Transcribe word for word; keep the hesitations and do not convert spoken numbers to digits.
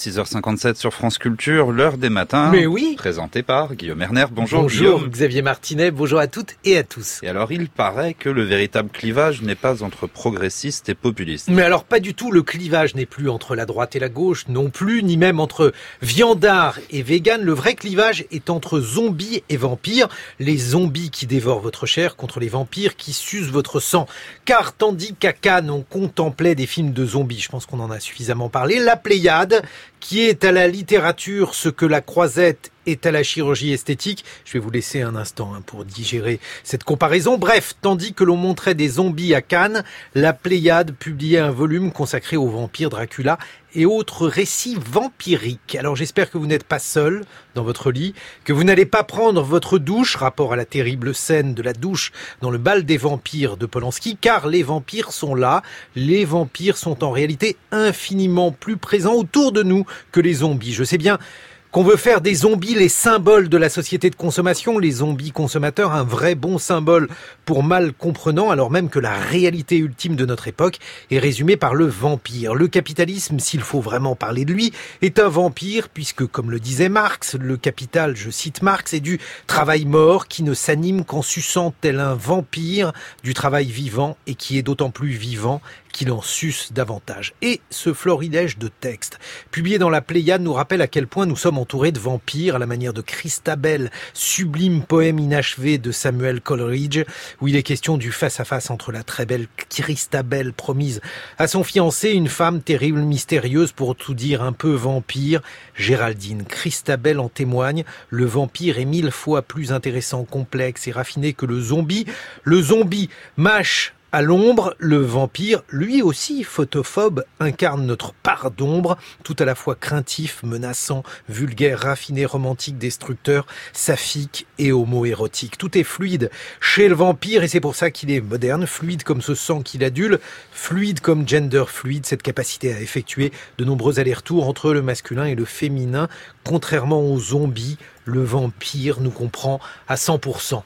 six heures cinquante-sept sur France Culture, l'heure des matins. Mais oui. Présenté par Guillaume Erner. Bonjour, bonjour Guillaume. Xavier Martinet, bonjour à toutes et à tous. Et alors, il paraît que le véritable clivage n'est pas entre progressistes et populistes. Mais alors, pas du tout. Le clivage n'est plus entre la droite et la gauche, non plus, ni même entre viandards et véganes. Le vrai clivage est entre zombies et vampires. Les zombies qui dévorent votre chair contre les vampires qui sucent votre sang. Car tandis qu'à Cannes, on contemplait des films de zombies, je pense qu'on en a suffisamment parlé, la Pléiade, qui est à la littérature ce que la Croisette est à la chirurgie esthétique. Je vais vous laisser un instant hein, pour digérer cette comparaison. Bref, tandis que l'on montrait des zombies à Cannes, la Pléiade publiait un volume consacré aux vampires Dracula et autres récits vampiriques. Alors j'espère que vous n'êtes pas seul dans votre lit, que vous n'allez pas prendre votre douche, rapport à la terrible scène de la douche dans le bal des vampires de Polanski, car les vampires sont là. Les vampires sont en réalité infiniment plus présents autour de nous que les zombies. Je sais bien qu'on veut faire des zombies les symboles de la société de consommation, les zombies consommateurs, un vrai bon symbole pour mal comprenants, alors même que la réalité ultime de notre époque est résumée par le vampire. Le capitalisme, s'il faut vraiment parler de lui, est un vampire puisque, comme le disait Marx, le capital, je cite Marx, est du travail mort qui ne s'anime qu'en suçant tel un vampire du travail vivant et qui est d'autant plus vivant qu'il en suce davantage. Et ce florilège de textes, publié dans la Pléiade, nous rappelle à quel point nous sommes entourés de vampires, à la manière de Christabel, sublime poème inachevé de Samuel Coleridge, où il est question du face-à-face entre la très belle Christabel promise à son fiancé, une femme terrible, mystérieuse, pour tout dire un peu vampire, Géraldine. Christabel en témoigne, le vampire est mille fois plus intéressant, complexe et raffiné que le zombie. Le zombie mâche à l'ombre, le vampire, lui aussi photophobe, incarne notre part d'ombre, tout à la fois craintif, menaçant, vulgaire, raffiné, romantique, destructeur, saphique et homo-érotique. Tout est fluide chez le vampire et c'est pour ça qu'il est moderne, fluide comme ce sang qu'il adule, fluide comme gender fluide, cette capacité à effectuer de nombreux allers-retours entre le masculin et le féminin. Contrairement aux zombies, le vampire nous comprend à cent pour cent.